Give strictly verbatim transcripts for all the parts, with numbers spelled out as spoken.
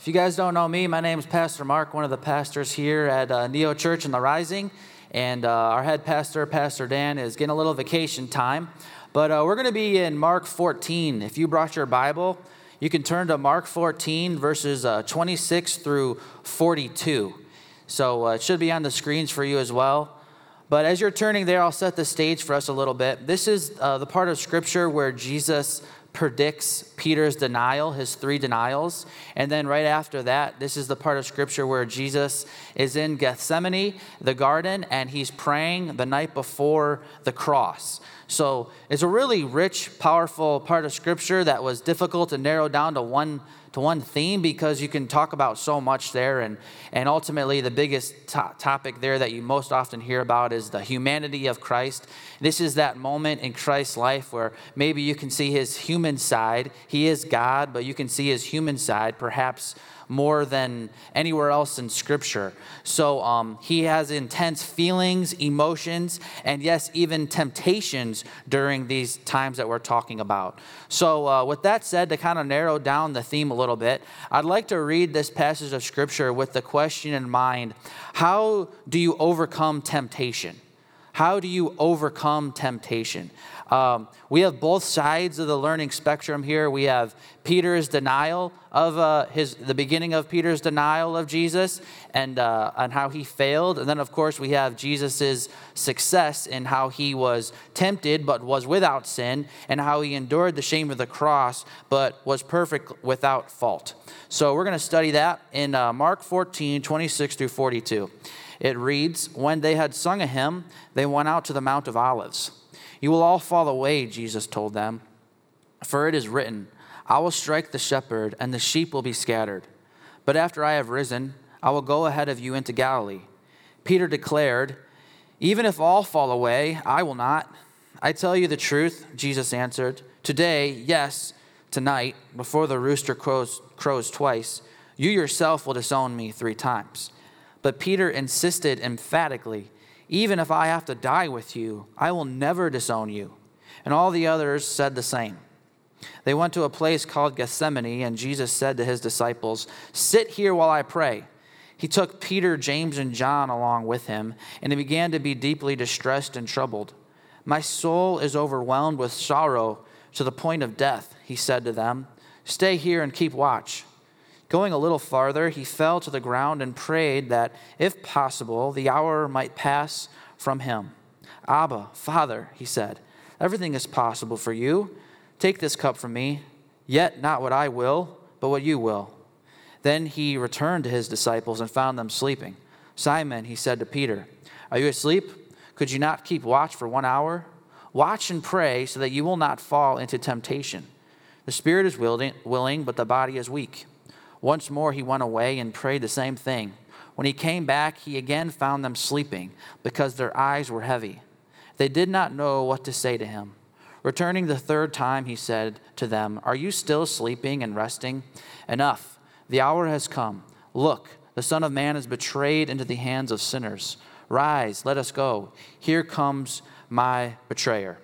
If you guys don't know me, my name is Pastor Mark, one of the pastors here at uh, Neo Church in the Rising. And uh, our head pastor, Pastor Dan, is getting a little vacation time. But uh, we're going to be in Mark fourteen. If you brought your Bible, you can turn to Mark fourteen, verses uh, twenty-six through forty-two. So uh, it should be on the screens for you as well. But as you're turning there, I'll set the stage for us a little bit. This is uh, the part of Scripture where Jesus predicts Peter's denial, his three denials. And then right after that, this is the part of Scripture where Jesus is in Gethsemane, the garden, and he's praying the night before the cross. So it's a really rich, powerful part of Scripture that was difficult to narrow down to one to one theme because you can talk about so much there. And, and ultimately, the biggest to- topic there that you most often hear about is the humanity of Christ. This is that moment in Christ's life where maybe you can see his human side. He is God, but you can see his human side perhaps more than anywhere else in Scripture. So um, he has intense feelings, emotions, and yes, even temptations during these times that we're talking about. So uh, with that said, to kind of narrow down the theme a little bit, I'd like to read this passage of Scripture with the question in mind: how do you overcome temptation? How do you overcome temptation? Um, we have both sides of the learning spectrum here. We have Peter's denial of uh, his, the beginning of Peter's denial of Jesus and, uh, and how he failed. And then, of course, we have Jesus's success in how he was tempted but was without sin, and how he endured the shame of the cross but was perfect without fault. So we're going to study that in uh, Mark fourteen, twenty-six through forty-two. It reads, "When they had sung a hymn, they went out to the Mount of Olives. 'You will all fall away,' Jesus told them, 'for it is written, I will strike the shepherd, and the sheep will be scattered. But after I have risen, I will go ahead of you into Galilee.' Peter declared, 'Even if all fall away, I will not.' 'I tell you the truth,' Jesus answered, 'today, yes, tonight, before the rooster crows, crows twice, you yourself will disown me three times.' But Peter insisted emphatically, 'Even if I have to die with you, I will never disown you.' And all the others said the same. They went to a place called Gethsemane, and Jesus said to his disciples, 'Sit here while I pray.' He took Peter, James, and John along with him, and he began to be deeply distressed and troubled. 'My soul is overwhelmed with sorrow to the point of death,' he said to them. 'Stay here and keep watch.' Going a little farther, he fell to the ground and prayed that, if possible, the hour might pass from him. 'Abba, Father,' he said, 'everything is possible for you. Take this cup from me, yet not what I will, but what you will.' Then he returned to his disciples and found them sleeping. 'Simon,' he said to Peter, 'are you asleep? Could you not keep watch for one hour? Watch and pray so that you will not fall into temptation. The spirit is willing, but the body is weak.' Once more he went away and prayed the same thing. When he came back, he again found them sleeping because their eyes were heavy. They did not know what to say to him. Returning the third time, he said to them, 'Are you still sleeping and resting? Enough, the hour has come. Look, the Son of Man is betrayed into the hands of sinners. Rise, let us go. Here comes my betrayer.'"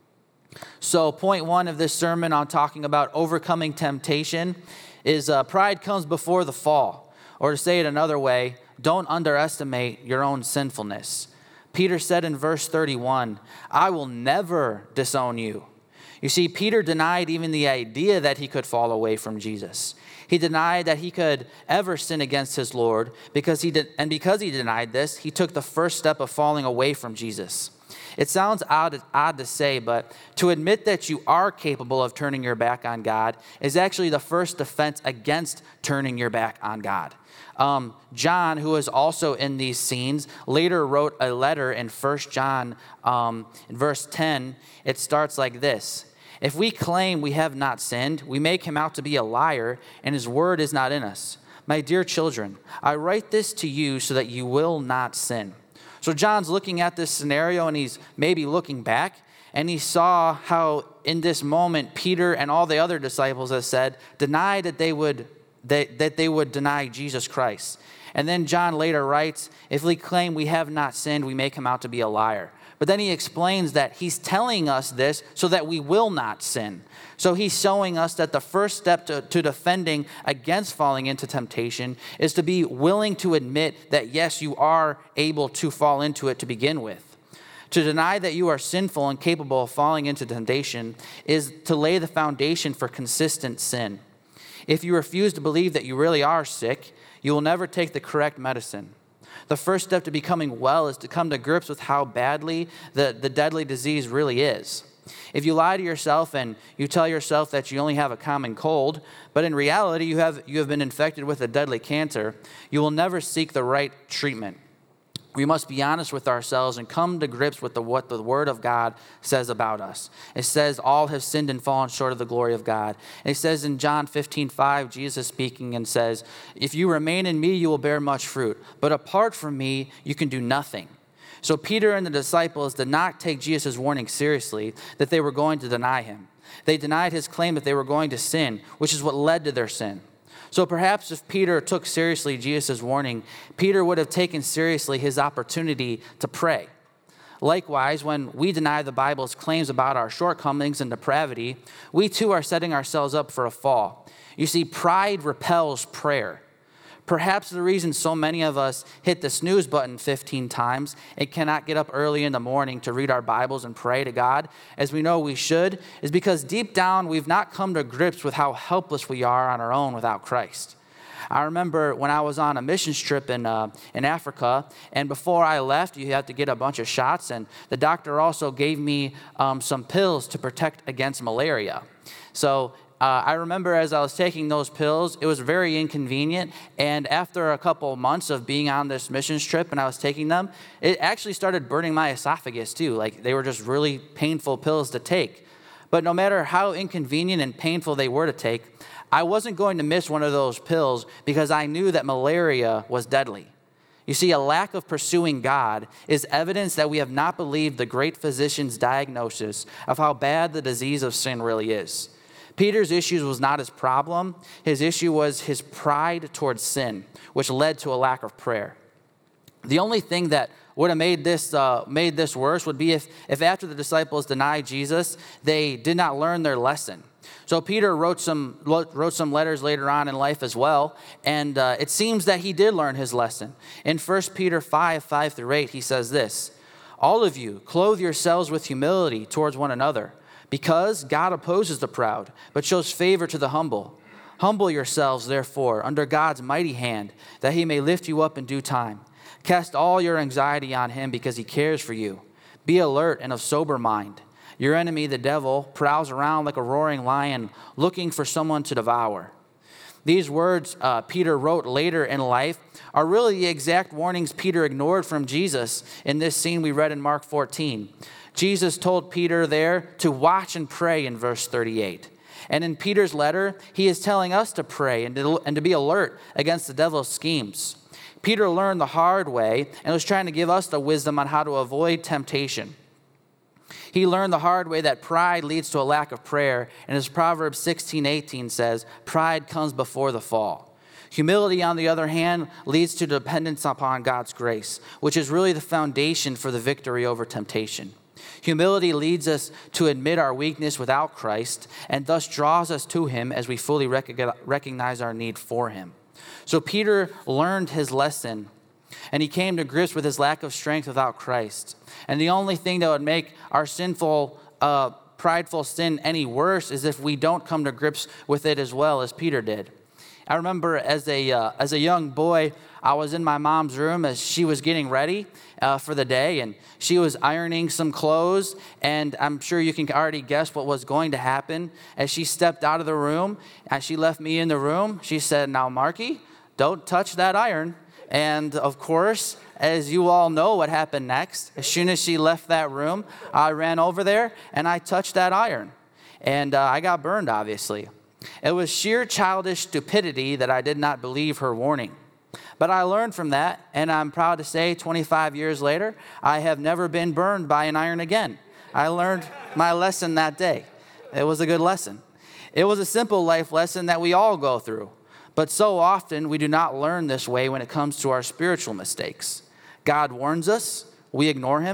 So point one of this sermon on talking about overcoming temptation is uh, pride comes before the fall. Or to say it another way, don't underestimate your own sinfulness. Peter said in verse thirty-one, "I will never disown you." You see, Peter denied even the idea that he could fall away from Jesus. He denied that he could ever sin against his Lord, because he did, and because he denied this, he took the first step of falling away from Jesus. It sounds odd, odd to say, but to admit that you are capable of turning your back on God is actually the first defense against turning your back on God. Um, John, who is also in these scenes, later wrote a letter in First John, um, in verse ten. It starts like this: "If we claim we have not sinned, we make him out to be a liar, and his word is not in us. My dear children, I write this to you so that you will not sin." So John's looking at this scenario, and he's maybe looking back, and he saw how in this moment Peter and all the other disciples, as said, denied that they would that, that they would deny Jesus Christ. And then John later writes, "If we claim we have not sinned, we make him out to be a liar." But then he explains that he's telling us this so that we will not sin. So he's showing us that the first step to, to defending against falling into temptation is to be willing to admit that, yes, you are able to fall into it to begin with. To deny that you are sinful and capable of falling into temptation is to lay the foundation for consistent sin. If you refuse to believe that you really are sick, you will never take the correct medicine. The first step to becoming well is to come to grips with how badly the, the deadly disease really is. If you lie to yourself and you tell yourself that you only have a common cold, but in reality you have, you have been infected with a deadly cancer, you will never seek the right treatment. We must be honest with ourselves and come to grips with the, what the Word of God says about us. It says, all have sinned and fallen short of the glory of God. And it says in John fifteen five, Jesus speaking and says, if you remain in me, you will bear much fruit. But apart from me, you can do nothing. So Peter and the disciples did not take Jesus' warning seriously that they were going to deny him. They denied his claim that they were going to sin, which is what led to their sin. So perhaps if Peter took seriously Jesus' warning, Peter would have taken seriously his opportunity to pray. Likewise, when we deny the Bible's claims about our shortcomings and depravity, we too are setting ourselves up for a fall. You see, pride repels prayer. Perhaps the reason so many of us hit the snooze button fifteen times and cannot get up early in the morning to read our Bibles and pray to God, as we know we should, is because deep down we've not come to grips with how helpless we are on our own without Christ. I remember when I was on a missions trip in uh, in Africa, and before I left, you had to get a bunch of shots, and the doctor also gave me um, some pills to protect against malaria. So Uh, I remember as I was taking those pills, it was very inconvenient. And after a couple months of being on this missions trip and I was taking them, it actually started burning my esophagus too. Like they were just really painful pills to take. But no matter how inconvenient and painful they were to take, I wasn't going to miss one of those pills because I knew that malaria was deadly. You see, a lack of pursuing God is evidence that we have not believed the great physician's diagnosis of how bad the disease of sin really is. Peter's issue was not his problem. His issue was his pride towards sin, which led to a lack of prayer. The only thing that would have made this uh, made this worse would be if, if after the disciples denied Jesus, they did not learn their lesson. So Peter wrote some wrote some letters later on in life as well, and uh, it seems that he did learn his lesson. In First Peter five, five through eight, he says this, all of you, clothe yourselves with humility towards one another, because God opposes the proud, but shows favor to the humble. Humble yourselves, therefore, under God's mighty hand, that he may lift you up in due time. Cast all your anxiety on him because he cares for you. Be alert and of sober mind. Your enemy, the devil, prowls around like a roaring lion, looking for someone to devour. These words uh, Peter wrote later in life are really the exact warnings Peter ignored from Jesus in this scene we read in Mark fourteen. Jesus told Peter there to watch and pray in verse thirty-eight. And in Peter's letter, he is telling us to pray and to, and to be alert against the devil's schemes. Peter learned the hard way and was trying to give us the wisdom on how to avoid temptation. He learned the hard way that pride leads to a lack of prayer. And as Proverbs sixteen eighteen says, pride comes before the fall. Humility, on the other hand, leads to dependence upon God's grace, which is really the foundation for the victory over temptation. Humility leads us to admit our weakness without Christ and thus draws us to him as we fully recognize our need for him. So Peter learned his lesson and he came to grips with his lack of strength without Christ. And the only thing that would make our sinful, uh, prideful sin any worse is if we don't come to grips with it as well as Peter did. I remember as a uh, as a young boy, I was in my mom's room as she was getting ready uh, for the day, and she was ironing some clothes, and I'm sure you can already guess what was going to happen. As she stepped out of the room, as she left me in the room, she said, "Now, Marky, don't touch that iron." And of course, as you all know what happened next, as soon as she left that room, I ran over there and I touched that iron, and uh, I got burned, obviously. It was sheer childish stupidity that I did not believe her warning. But I learned from that, and I'm proud to say twenty-five years later, I have never been burned by an iron again. I learned my lesson that day. It was a good lesson. It was a simple life lesson that we all go through. But so often we do not learn this way when it comes to our spiritual mistakes. God warns us, we ignore him,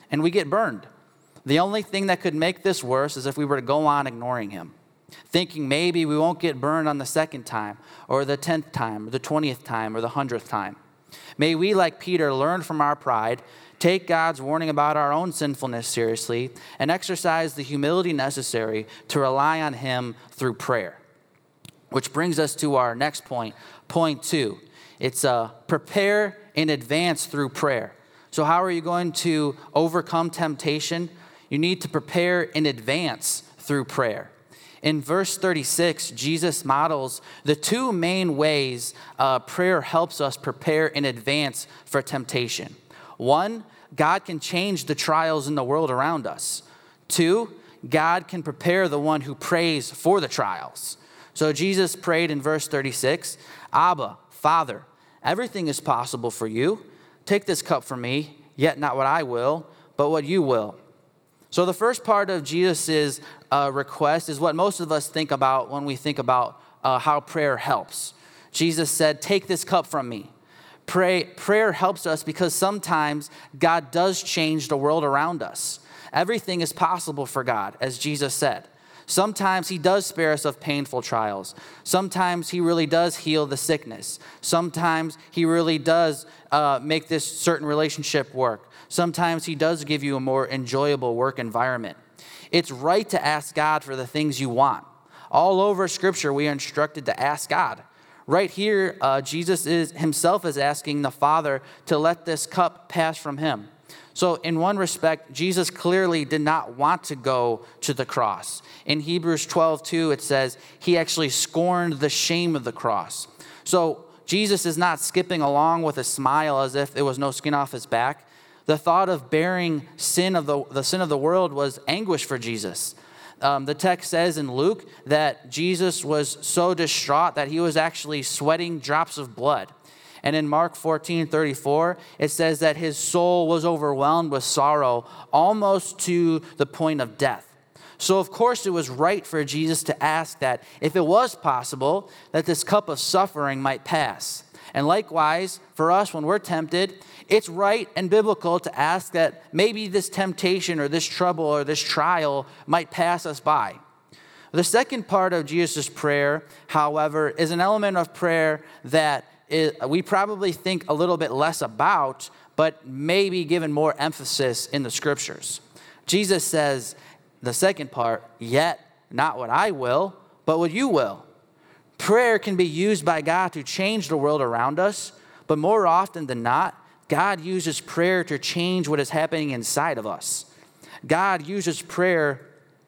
and we get burned. The only thing that could make this worse is if we were to go on ignoring him, thinking maybe we won't get burned on the second time, or the tenth time, or the twentieth time, or the hundredth time. May we, like Peter, learn from our pride, take God's warning about our own sinfulness seriously, and exercise the humility necessary to rely on him through prayer. Which brings us to our next point, point two. It's uh, prepare in advance through prayer. So how are you going to overcome temptation? You need to prepare in advance through prayer. In verse thirty-six, Jesus models the two main ways uh, prayer helps us prepare in advance for temptation. One, God can change the trials in the world around us. Two, God can prepare the one who prays for the trials. So Jesus prayed in verse thirty-six, Abba, Father, everything is possible for you. Take this cup from me, yet not what I will, but what you will. So the first part of Jesus' uh, request is what most of us think about when we think about uh, how prayer helps. Jesus said, take this cup from me. Pray, prayer helps us because sometimes God does change the world around us. Everything is possible for God, as Jesus said. Sometimes he does spare us of painful trials. Sometimes he really does heal the sickness. Sometimes he really does uh, make this certain relationship work. Sometimes he does give you a more enjoyable work environment. It's right to ask God for the things you want. All over Scripture, we are instructed to ask God. Right here, uh, Jesus is himself is asking the Father to let this cup pass from him. So in one respect, Jesus clearly did not want to go to the cross. In Hebrews twelve two, it says, he actually scorned the shame of the cross. So Jesus is not skipping along with a smile as if there was no skin off his back. The thought of bearing sin of the, the sin of the world was anguish for Jesus. Um, the text says in Luke that Jesus was so distraught that he was actually sweating drops of blood. And in Mark fourteen thirty-four, it says that his soul was overwhelmed with sorrow, almost to the point of death. So of course it was right for Jesus to ask that if it was possible, that this cup of suffering might pass. And likewise, for us, when we're tempted, it's right and biblical to ask that maybe this temptation or this trouble or this trial might pass us by. The second part of Jesus' prayer, however, is an element of prayer that is, we probably think a little bit less about, but maybe given more emphasis in the Scriptures. Jesus says, the second part, yet not what I will, but what you will. Prayer can be used by God to change the world around us, but more often than not, God uses prayer to change what is happening inside of us. God uses prayer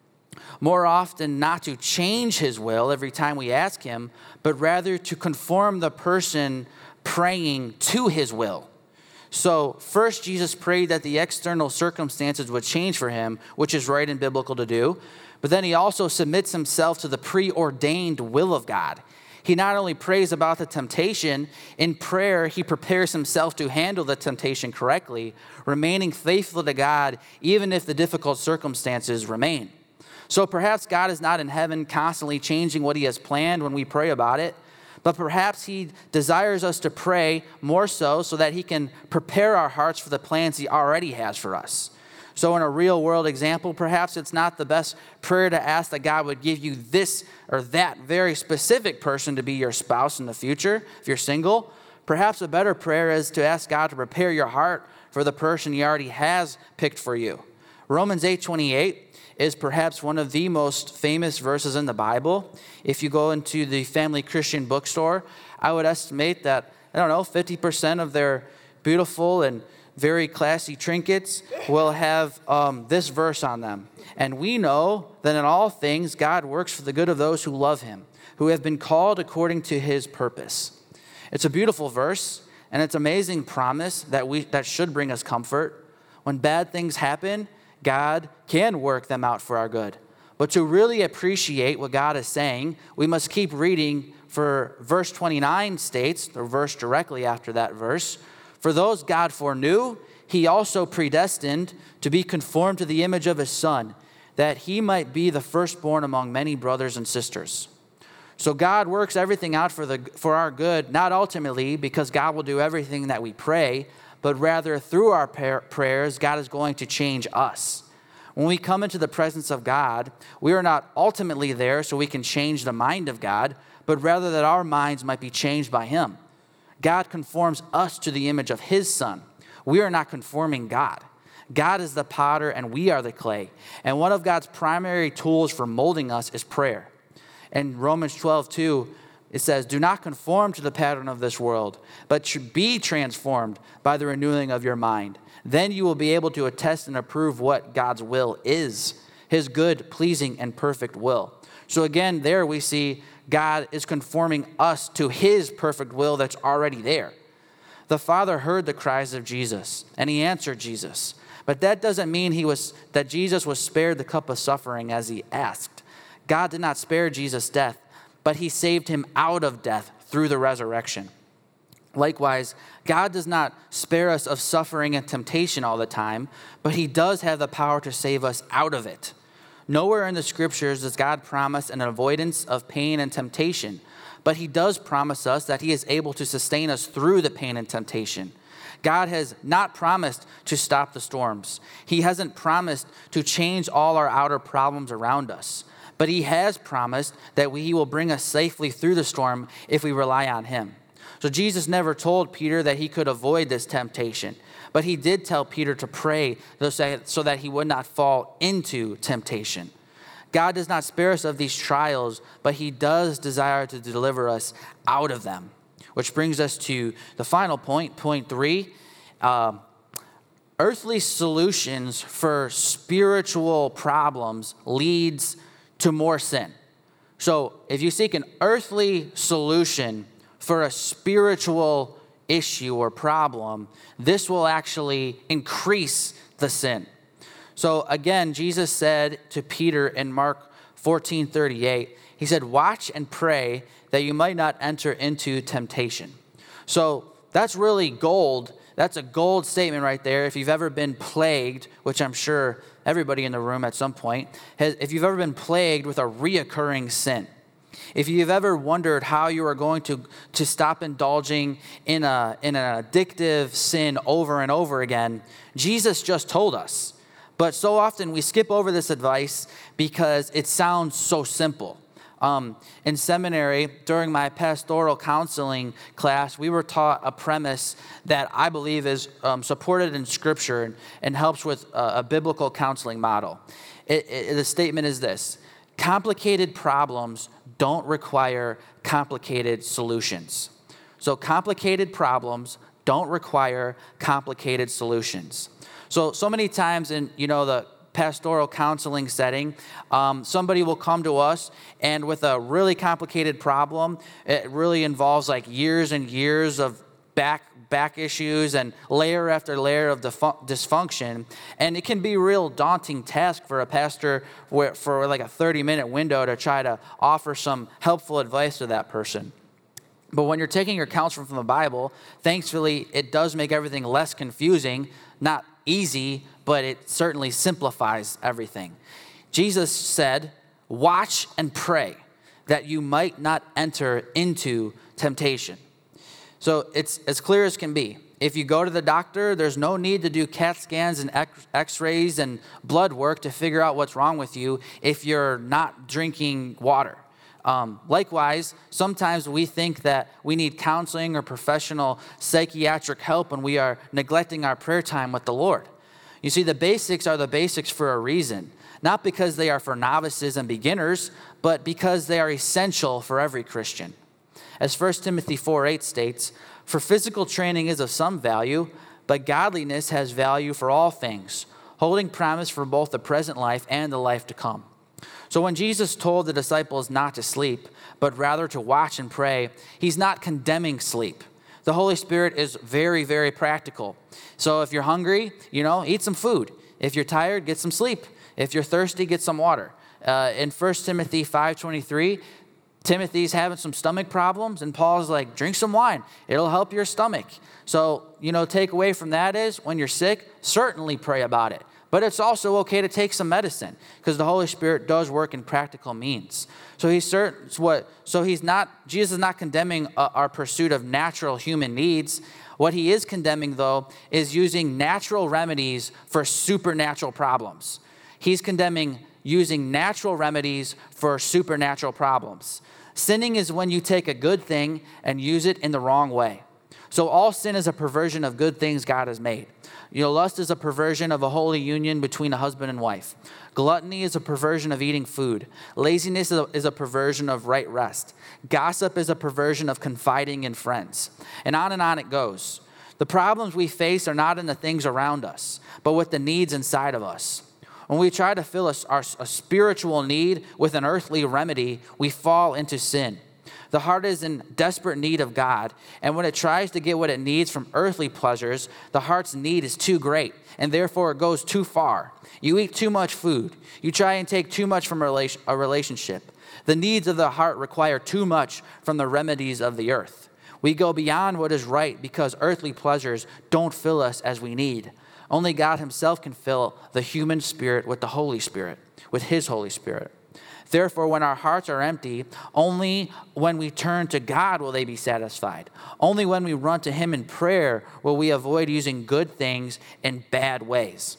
more often not to change his will every time we ask him, but rather to conform the person praying to his will. So first, Jesus prayed that the external circumstances would change for him, which is right and biblical to do. But then he also submits himself to the preordained will of God. He not only prays about the temptation, in prayer he prepares himself to handle the temptation correctly, remaining faithful to God even if the difficult circumstances remain. So perhaps God is not in heaven constantly changing what he has planned when we pray about it, but perhaps he desires us to pray more so so that he can prepare our hearts for the plans he already has for us. So in a real world example, perhaps it's not the best prayer to ask that God would give you this or that very specific person to be your spouse in the future, if you're single. Perhaps a better prayer is to ask God to prepare your heart for the person he already has picked for you. Romans eight twenty-eight is perhaps one of the most famous verses in the Bible. If you go into the Family Christian bookstore, I would estimate that, I don't know, fifty percent of their beautiful and very classy trinkets will have um, this verse on them. And we know that in all things, God works for the good of those who love him, who have been called according to his purpose. It's a beautiful verse, and it's an amazing promise that we that should bring us comfort. When bad things happen, God can work them out for our good. But to really appreciate what God is saying, we must keep reading, for verse twenty-nine states, the verse directly after that verse, for those God foreknew, he also predestined to be conformed to the image of his Son, that he might be the firstborn among many brothers and sisters. So God works everything out for the for our good, not ultimately because God will do everything that we pray, but rather through our prayers, God is going to change us. When we come into the presence of God, we are not ultimately there so we can change the mind of God, but rather that our minds might be changed by him. God conforms us to the image of his Son. We are not conforming God. God is the potter and we are the clay. And one of God's primary tools for molding us is prayer. In Romans twelve two, it says, do not conform to the pattern of this world, but be transformed by the renewing of your mind. Then you will be able to attest and approve what God's will is, his good, pleasing, and perfect will. So again, there we see God is conforming us to his perfect will that's already there. The Father heard the cries of Jesus, and he answered Jesus. But that doesn't mean he was that Jesus was spared the cup of suffering as he asked. God did not spare Jesus' death, but he saved him out of death through the resurrection. Likewise, God does not spare us of suffering and temptation all the time, but he does have the power to save us out of it. Nowhere in the scriptures does God promise an avoidance of pain and temptation, but he does promise us that he is able to sustain us through the pain and temptation. God has not promised to stop the storms. He hasn't promised to change all our outer problems around us. But he has promised that we, he will bring us safely through the storm if we rely on him. So Jesus never told Peter that he could avoid this temptation. But he did tell Peter to pray so that he would not fall into temptation. God does not spare us of these trials, but he does desire to deliver us out of them. Which brings us to the final point, point three. Uh, earthly solutions for spiritual problems leads to more sin. So if you seek an earthly solution for a spiritual issue or problem, this will actually increase the sin. So again, Jesus said to Peter in Mark fourteen thirty-eight, he said, watch and pray that you might not enter into temptation. So that's really gold. That's a gold statement right there. If you've ever been plagued, which I'm sure everybody in the room at some point, has, if you've ever been plagued with a reoccurring sin, if you've ever wondered how you are going to, to stop indulging in, a, in an addictive sin over and over again, Jesus just told us. But so often we skip over this advice because it sounds so simple. Um, in seminary, during my pastoral counseling class, we were taught a premise that I believe is um, supported in Scripture and, and helps with a, a biblical counseling model. It, it, the statement is this: complicated problems don't require complicated solutions. So complicated problems don't require complicated solutions. So, so many times in, you know, the pastoral counseling setting, um, somebody will come to us and with a really complicated problem, it really involves like years and years of back back issues and layer after layer of dysfunction. And it can be a real daunting task for a pastor where, for like a thirty minute window to try to offer some helpful advice to that person. But when you're taking your counsel from the Bible, thankfully, it does make everything less confusing, not easy, but it certainly simplifies everything. Jesus said, watch and pray that you might not enter into temptation. So it's as clear as can be. If you go to the doctor, there's no need to do CAT scans and x-rays and blood work to figure out what's wrong with you if you're not drinking water. Um, likewise, sometimes we think that we need counseling or professional psychiatric help when we are neglecting our prayer time with the Lord. You see, the basics are the basics for a reason, not because they are for novices and beginners, but because they are essential for every Christian. As First Timothy four eight states, for physical training is of some value, but godliness has value for all things, holding promise for both the present life and the life to come. So when Jesus told the disciples not to sleep, but rather to watch and pray, he's not condemning sleep. The Holy Spirit is very, very practical. So if you're hungry, you know, eat some food. If you're tired, get some sleep. If you're thirsty, get some water. Uh, in First Timothy five twenty-three, Timothy's having some stomach problems, and Paul's like, drink some wine. It'll help your stomach. So, you know, take away from that is when you're sick, certainly pray about it. But it's also okay to take some medicine because the Holy Spirit does work in practical means. So he's certain what. So he's not. Jesus is not condemning uh, our pursuit of natural human needs. What he is condemning, though, is using natural remedies for supernatural problems. He's condemning using natural remedies for supernatural problems. Sinning is when you take a good thing and use it in the wrong way. So all sin is a perversion of good things God has made. You know, lust is a perversion of a holy union between a husband and wife. Gluttony is a perversion of eating food. Laziness is a, is a perversion of right rest. Gossip is a perversion of confiding in friends. And on and on it goes. The problems we face are not in the things around us, but with the needs inside of us. When we try to fill a, our, a spiritual need with an earthly remedy, we fall into sin. The heart is in desperate need of God, and when it tries to get what it needs from earthly pleasures, the heart's need is too great, and therefore it goes too far. You eat too much food. You try and take too much from a relationship. The needs of the heart require too much from the remedies of the earth. We go beyond what is right because earthly pleasures don't fill us as we need. Only God himself can fill the human spirit with the Holy Spirit, with his Holy Spirit. Therefore, when our hearts are empty, only when we turn to God will they be satisfied. Only when we run to him in prayer will we avoid using good things in bad ways.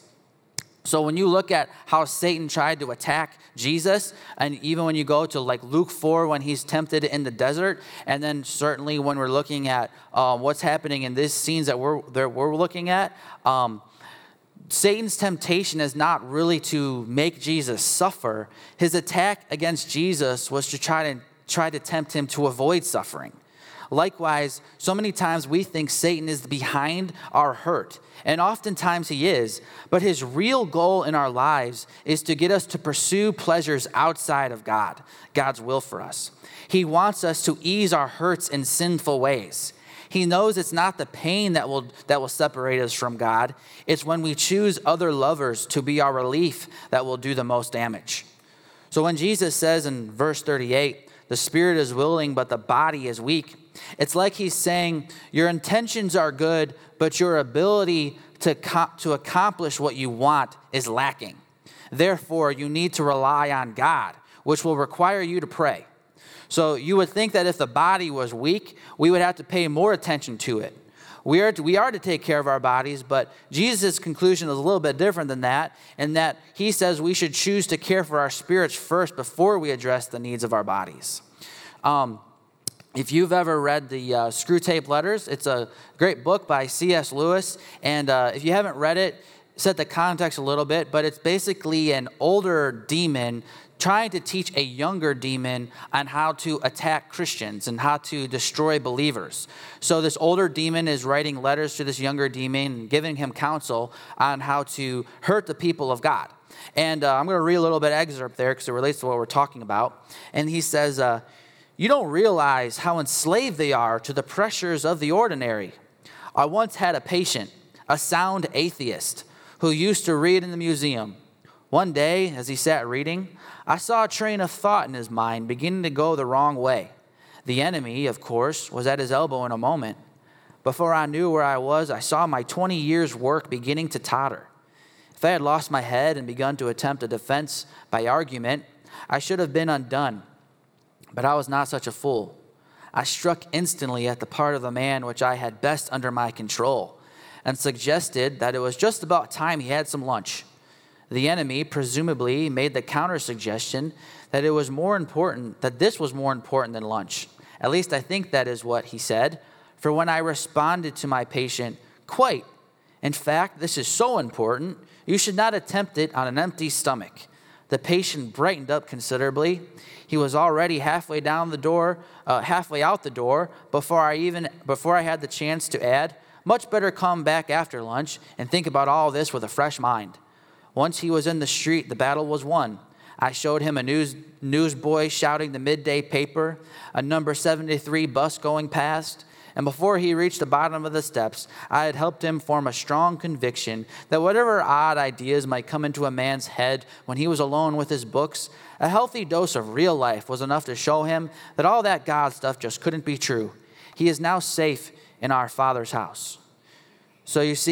So when you look at how Satan tried to attack Jesus, and even when you go to like Luke four when he's tempted in the desert, and then certainly when we're looking at um, what's happening in these scenes that we're, that we're looking at, um, Satan's temptation is not really to make Jesus suffer. His attack against Jesus was to try to try to tempt him to avoid suffering. Likewise, so many times we think Satan is behind our hurt, and oftentimes he is, but his real goal in our lives is to get us to pursue pleasures outside of God, God's will for us. He wants us to ease our hurts in sinful ways. He knows it's not the pain that will that will separate us from God. It's when we choose other lovers to be our relief that will do the most damage. So when Jesus says in verse thirty-eight, the spirit is willing, but the body is weak, it's like he's saying, your intentions are good, but your ability to, co- to accomplish what you want is lacking. Therefore, you need to rely on God, which will require you to pray. So you would think that if the body was weak, we would have to pay more attention to it. We are to, we are to take care of our bodies, but Jesus' conclusion is a little bit different than that, in that he says we should choose to care for our spirits first before we address the needs of our bodies. Um, if you've ever read the uh, Screw Tape Letters, it's a great book by C S Lewis, and uh, if you haven't read it, set the context a little bit, but it's basically an older demon trying to teach a younger demon on how to attack Christians and how to destroy believers. So this older demon is writing letters to this younger demon and giving him counsel on how to hurt the people of God. And uh, I'm going to read a little bit of excerpt there because it relates to what we're talking about. And he says, uh, you don't realize how enslaved they are to the pressures of the ordinary. I once had a patient, a sound atheist, who used to read in the museum. One day, as he sat reading, I saw a train of thought in his mind beginning to go the wrong way. The enemy, of course, was at his elbow in a moment. Before I knew where I was, I saw my twenty years' work beginning to totter. If I had lost my head and begun to attempt a defense by argument, I should have been undone. But I was not such a fool. I struck instantly at the part of the man which I had best under my control, and suggested that it was just about time he had some lunch. The enemy presumably made the counter-suggestion that it was more important, that this was more important than lunch. At least I think that is what he said. For when I responded to my patient, quite, in fact, this is so important, you should not attempt it on an empty stomach. The patient brightened up considerably. He was already halfway down the door, uh, halfway out the door, before I even, before I had the chance to add, much better come back after lunch and think about all this with a fresh mind. Once he was in the street, the battle was won. I showed him a news newsboy shouting the midday paper, a number seventy-three bus going past, and before he reached the bottom of the steps, I had helped him form a strong conviction that whatever odd ideas might come into a man's head when he was alone with his books, a healthy dose of real life was enough to show him that all that God stuff just couldn't be true. He is now safe in our Father's house. So you see,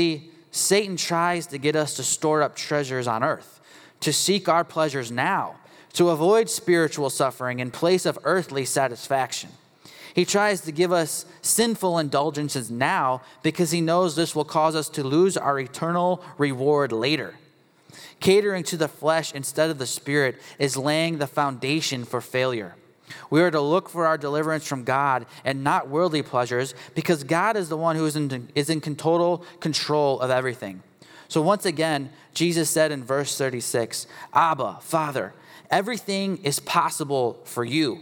Satan tries to get us to store up treasures on earth, to seek our pleasures now, to avoid spiritual suffering in place of earthly satisfaction. He tries to give us sinful indulgences now because he knows this will cause us to lose our eternal reward later. Catering to the flesh instead of the spirit is laying the foundation for failure. We are to look for our deliverance from God and not worldly pleasures because God is the one who is in, is in total control of everything. So once again, Jesus said in verse thirty-six, Abba, Father, everything is possible for you.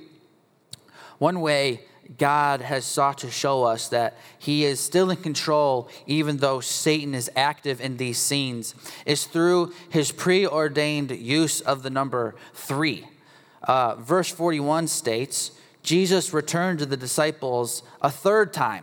One way God has sought to show us that he is still in control even though Satan is active in these scenes is through his preordained use of the number three. Uh, verse forty-one states, Jesus returned to the disciples a third time.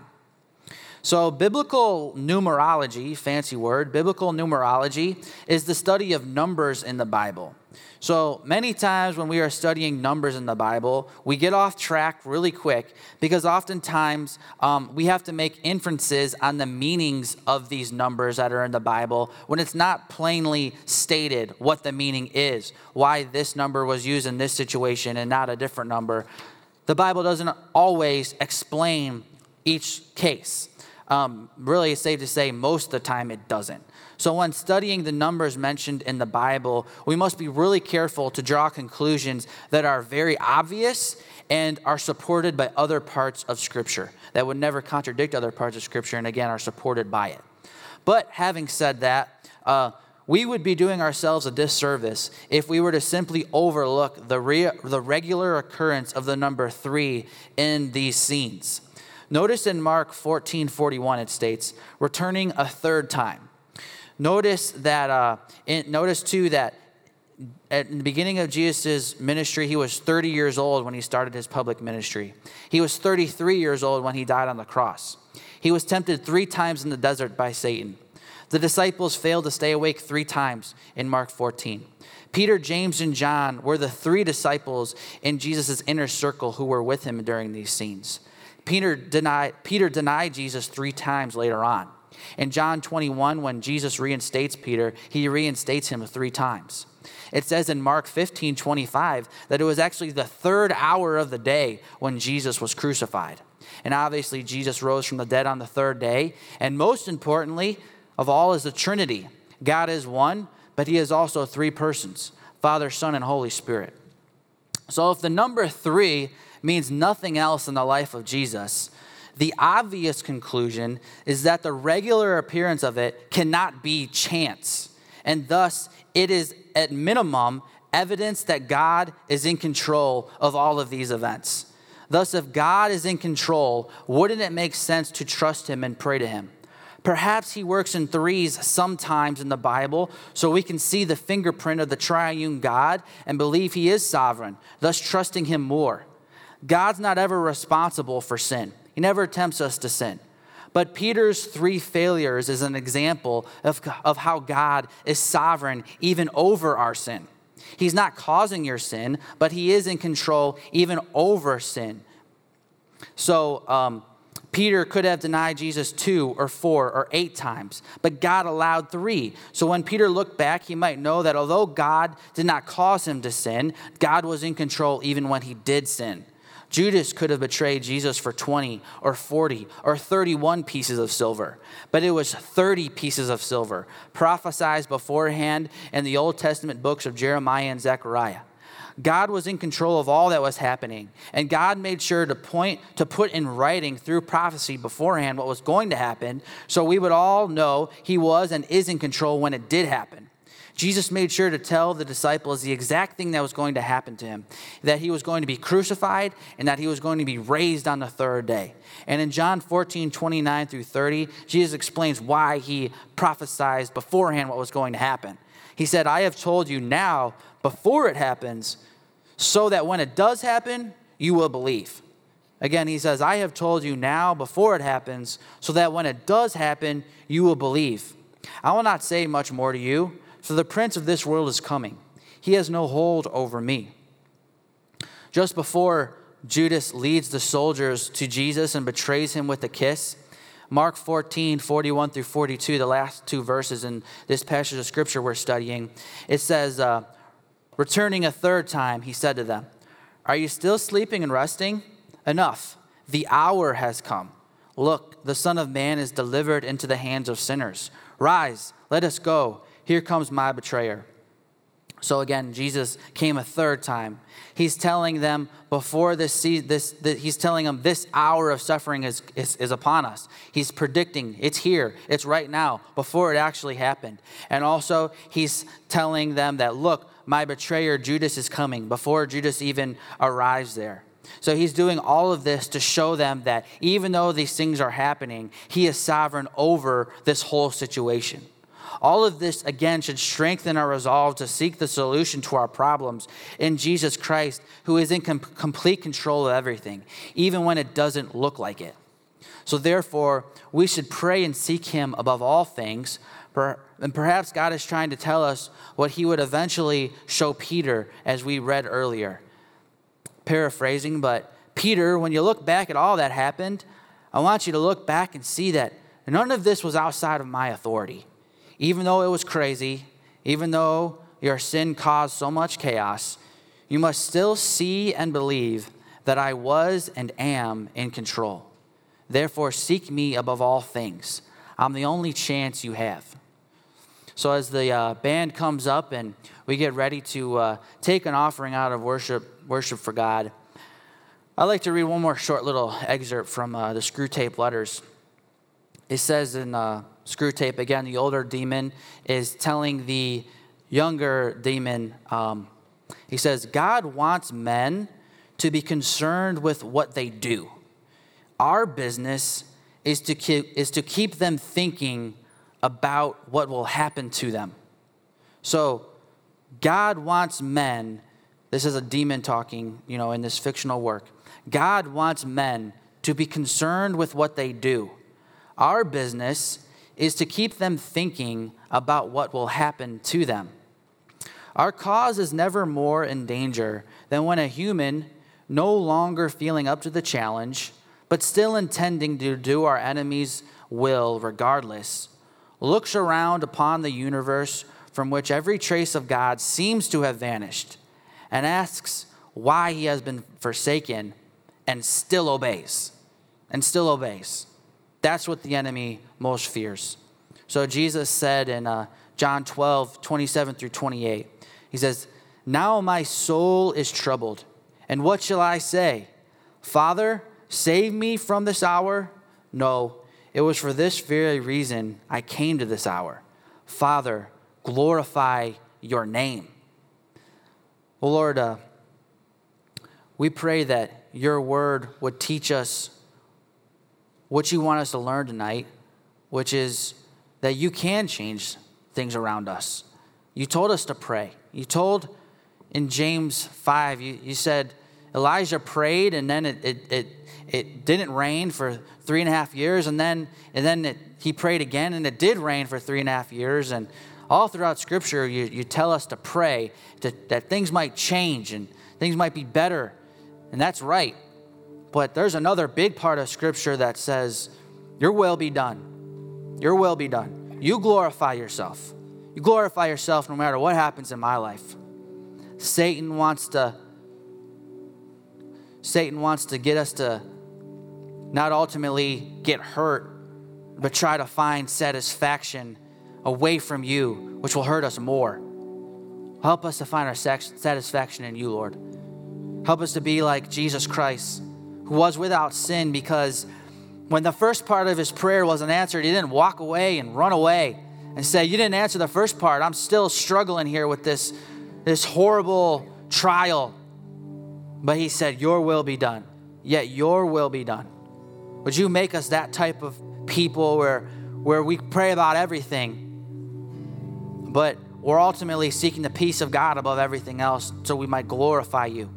So biblical numerology, fancy word, biblical numerology is the study of numbers in the Bible. So many times when we are studying numbers in the Bible, we get off track really quick because oftentimes um, we have to make inferences on the meanings of these numbers that are in the Bible when it's not plainly stated what the meaning is, why this number was used in this situation and not a different number. The Bible doesn't always explain each case. Um, really, it's safe to say most of the time it doesn't. So when studying the numbers mentioned in the Bible, we must be really careful to draw conclusions that are very obvious and are supported by other parts of Scripture that would never contradict other parts of Scripture and again are supported by it. But having said that, uh, we would be doing ourselves a disservice if we were to simply overlook the, re- the regular occurrence of the number three in these scenes. Notice in Mark fourteen forty-one it states, returning a third time. Notice that. Uh, in, notice too that at the beginning of Jesus' ministry, he was thirty years old when he started his public ministry. He was thirty-three years old when he died on the cross. He was tempted three times in the desert by Satan. The disciples failed to stay awake three times in Mark fourteen. Peter, James, and John were the three disciples in Jesus' inner circle who were with him during these scenes. Peter denied, Peter denied Jesus three times later on. In John twenty-one, when Jesus reinstates Peter, he reinstates him three times. It says in Mark fifteen twenty-five that it was actually the third hour of the day when Jesus was crucified. And obviously, Jesus rose from the dead on the third day. And most importantly of all is the Trinity. God is one, but he is also three persons, Father, Son, and Holy Spirit. So if the number three means nothing else in the life of Jesus, the obvious conclusion is that the regular appearance of it cannot be chance. And thus, it is at minimum evidence that God is in control of all of these events. Thus, if God is in control, wouldn't it make sense to trust him and pray to him? Perhaps he works in threes sometimes in the Bible so we can see the fingerprint of the triune God and believe he is sovereign, thus trusting him more. God's not ever responsible for sin. He never tempts us to sin. But Peter's three failures is an example of, of how God is sovereign even over our sin. He's not causing your sin, but he is in control even over sin. So um, Peter could have denied Jesus two or four or eight times, but God allowed three. So when Peter looked back, he might know that although God did not cause him to sin, God was in control even when he did sin. Judas could have betrayed Jesus for twenty or forty or thirty-one pieces of silver, but it was thirty pieces of silver, prophesied beforehand in the Old Testament books of Jeremiah and Zechariah. God was in control of all that was happening, and God made sure to point to put in writing through prophecy beforehand what was going to happen, so we would all know he was and is in control when it did happen. Jesus made sure to tell the disciples the exact thing that was going to happen to him, that he was going to be crucified and that he was going to be raised on the third day. And in John fourteen, twenty-nine through thirty, Jesus explains why he prophesied beforehand what was going to happen. He said, I have told you now before it happens, so that when it does happen, you will believe. Again, he says, I have told you now before it happens, so that when it does happen, you will believe. I will not say much more to you, for the prince of this world is coming. He has no hold over me. Just before Judas leads the soldiers to Jesus and betrays him with a kiss, Mark fourteen, forty-one through forty-two, the last two verses in this passage of scripture we're studying, it says, uh, returning a third time, he said to them, "Are you still sleeping and resting? Enough. The hour has come. Look, the Son of Man is delivered into the hands of sinners. Rise, let us go. Here comes my betrayer." So again, Jesus came a third time. He's telling them before this, this, this he's telling them this hour of suffering is, is, is upon us. He's predicting it's here, it's right now, before it actually happened. And also, he's telling them that, look, my betrayer Judas is coming, before Judas even arrives there. So he's doing all of this to show them that even though these things are happening, he is sovereign over this whole situation. All of this, again, should strengthen our resolve to seek the solution to our problems in Jesus Christ, who is in com- complete control of everything, even when it doesn't look like it. So therefore, we should pray and seek him above all things. And perhaps God is trying to tell us what he would eventually show Peter, as we read earlier. Paraphrasing, but Peter, when you look back at all that happened, I want you to look back and see that none of this was outside of my authority. Even though it was crazy, even though your sin caused so much chaos, you must still see and believe that I was and am in control. Therefore, seek me above all things. I'm the only chance you have. So as the uh, band comes up and we get ready to uh, take an offering out of worship, worship for God, I'd like to read one more short little excerpt from uh, the Screwtape Letters. It says in uh, Screwtape, again, the older demon is telling the younger demon, um, he says, God wants men to be concerned with what they do. Our business is to keep, is to keep them thinking about what will happen to them. So God wants men, this is a demon talking, you know, in this fictional work. God wants men to be concerned with what they do. Our business is to keep them thinking about what will happen to them. Our cause is never more in danger than when a human, no longer feeling up to the challenge, but still intending to do our enemy's will regardless, looks around upon the universe from which every trace of God seems to have vanished, and asks why he has been forsaken, and still obeys. And still obeys. That's what the enemy most fears. So Jesus said in uh, John twelve, twenty-seven through twenty-eight, he says, "Now my soul is troubled, and what shall I say? Father, save me from this hour? No, it was for this very reason I came to this hour. Father, glorify your name." Well, Lord, uh, we pray that your word would teach us what you want us to learn tonight, which is that you can change things around us. You told us to pray. You told in James five, you, you said Elijah prayed and then it, it, it, it didn't rain for three and a half years. And then, and then it, he prayed again and it did rain for three and a half years. And all throughout Scripture, you, you tell us to pray to, that things might change and things might be better. And that's right. But there's another big part of Scripture that says, your will be done. Your will be done. You glorify yourself. You glorify yourself no matter what happens in my life. Satan wants to, Satan wants to get us to not ultimately get hurt, but try to find satisfaction away from you, which will hurt us more. Help us to find our satisfaction in you, Lord. Help us to be like Jesus Christ, who was without sin, because when the first part of his prayer wasn't answered, he didn't walk away and run away and say, you didn't answer the first part. I'm still struggling here with this, this horrible trial. But he said, your will be done. Yet your will be done. Would you make us that type of people where, where we pray about everything, but we're ultimately seeking the peace of God above everything else so we might glorify you.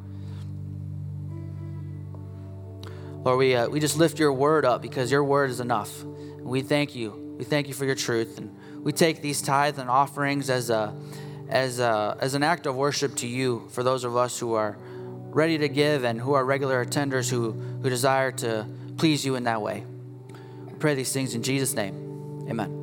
Lord, we, uh, we just lift your word up because your word is enough. And we thank you. We thank you for your truth. And we take these tithes and offerings as a, as a, as an act of worship to you for those of us who are ready to give and who are regular attenders who, who desire to please you in that way. pray these things in Jesus' name. Amen.